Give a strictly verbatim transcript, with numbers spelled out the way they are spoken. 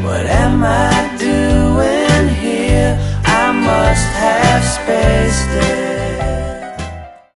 What am I doing here? I must have spaced it.